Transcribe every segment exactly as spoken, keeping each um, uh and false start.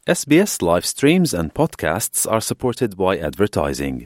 S B S live streams and podcasts are supported by advertising.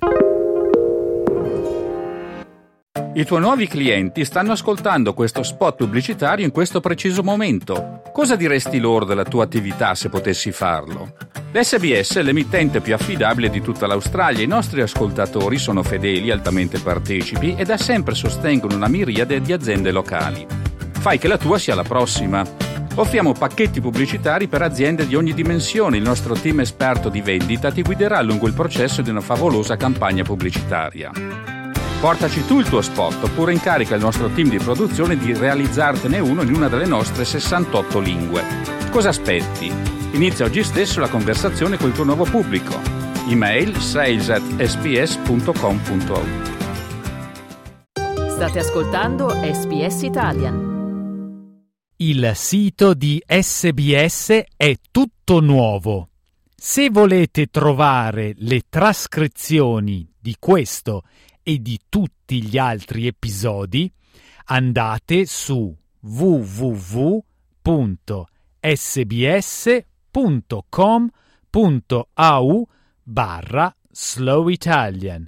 I tuoi nuovi clienti stanno ascoltando questo spot pubblicitario in questo preciso momento. Cosa diresti loro della tua attività se potessi farlo? L'S B S è l'emittente più affidabile di tutta l'Australia. I nostri ascoltatori sono fedeli, altamente partecipi e da sempre sostengono una miriade di aziende locali. Fai che la tua sia la prossima. Offriamo pacchetti pubblicitari per aziende di ogni dimensione. Il nostro team esperto di vendita ti guiderà lungo il processo di una favolosa campagna pubblicitaria. Portaci tu il tuo spot oppure incarica il nostro team di produzione di realizzartene uno in una delle nostre sessantotto lingue. Cosa aspetti? Inizia oggi stesso la conversazione col tuo nuovo pubblico. Email sales at s b s punto com punto a u. State ascoltando S B S Italian. Il sito di S B S è tutto nuovo. Se volete trovare le trascrizioni di questo e di tutti gli altri episodi, andate su w w w punto s b s punto com punto a u barra slow italian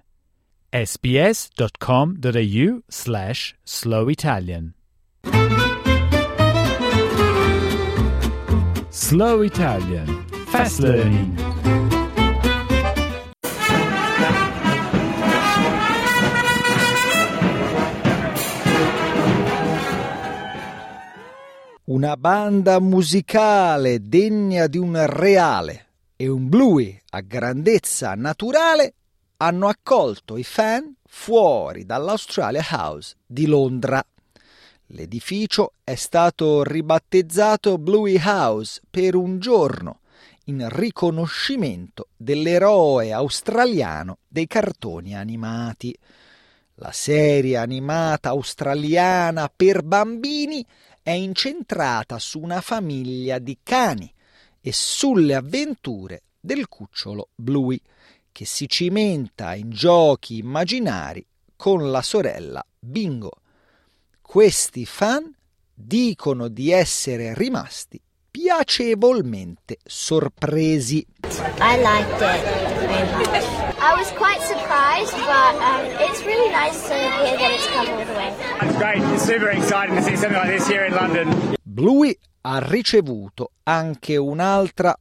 sbs.com.au slash slow italian. Slow Italian. Fast learning. Una banda musicale degna di un reale e un Bluey a grandezza naturale hanno accolto i fan fuori dall'Australia House di Londra. L'edificio è stato ribattezzato Bluey House per un giorno in riconoscimento dell'eroe australiano dei cartoni animati. La serie animata australiana per bambini è incentrata su una famiglia di cani e sulle avventure del cucciolo Bluey, che si cimenta in giochi immaginari con la sorella Bingo. Questi fan dicono di essere rimasti piacevolmente sorpresi. I liked it very much. I was quite surprised, but um, it's really nice to hear that it's come all the way. It's great. It's super exciting to see something like this here in London. Bluey ha ricevuto anche un'altra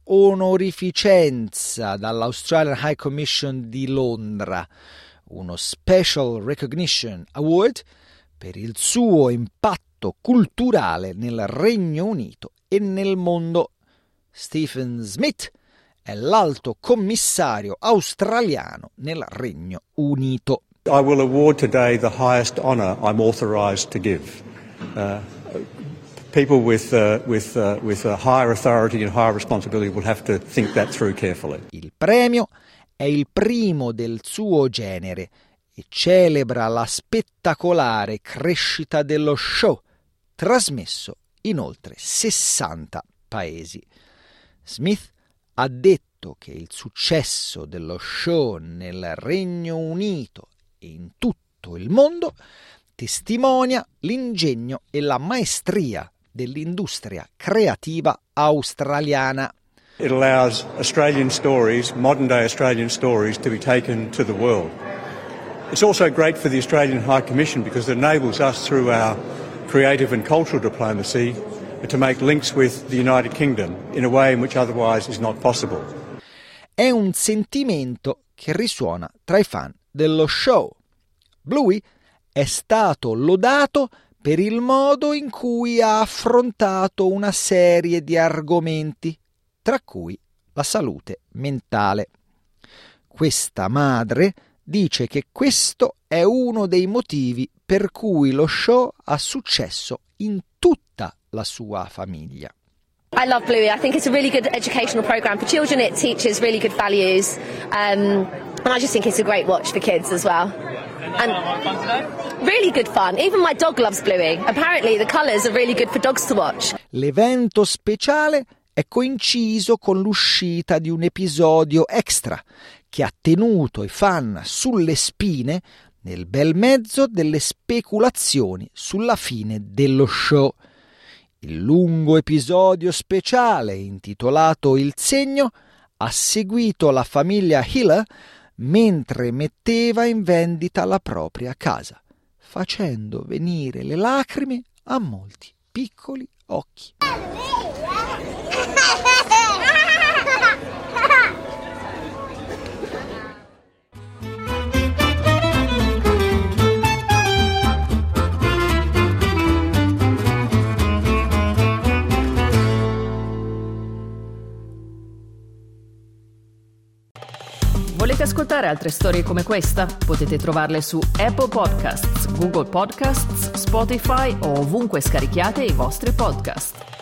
onorificenza dall'Australian High Commission di Londra, uno Special Recognition Award per il suo impatto culturale nel Regno Unito e nel mondo. Stephen Smith è l'alto commissario australiano nel Regno Unito. I will award today the highest honour I'm authorised to give. Uh, people with uh, with uh, with a higher authority and higher responsibility will have to think that through carefully. Il premio è il primo del suo genere e celebra la spettacolare crescita dello show, trasmesso in oltre sessanta paesi. Smith ha detto che il successo dello show nel Regno Unito e in tutto il mondo testimonia l'ingegno e la maestria dell'industria creativa australiana. It allows Australian stories, modern day Australian stories, to be taken to the world. It's also great for the Australian High Commission because it enables us through our creative and cultural diplomacy to make links with the United Kingdom in a way in which otherwise is not possible. È un sentimento che risuona tra i fan dello show. Bluey è stato lodato per il modo in cui ha affrontato una serie di argomenti, tra cui la salute mentale. Questa madre dice che questo è uno dei motivi per cui lo show ha successo in tutta la sua famiglia. I love Bluey. I think it's a really good educational program for children. It teaches really good values, um, and I just think it's a great watch for kids as well. And really good fun. Even my dog loves Bluey. Apparently the colours are really good for dogs to watch. L'evento speciale è coinciso con l'uscita di un episodio extra che ha tenuto i fan sulle spine nel bel mezzo delle speculazioni sulla fine dello show. Il lungo episodio speciale intitolato Il segno ha seguito la famiglia Hill mentre metteva in vendita la propria casa, facendo venire le lacrime a molti piccoli occhi. Volete ascoltare altre storie come questa? Potete trovarle su Apple Podcasts, Google Podcasts, Spotify o ovunque scarichiate i vostri podcast.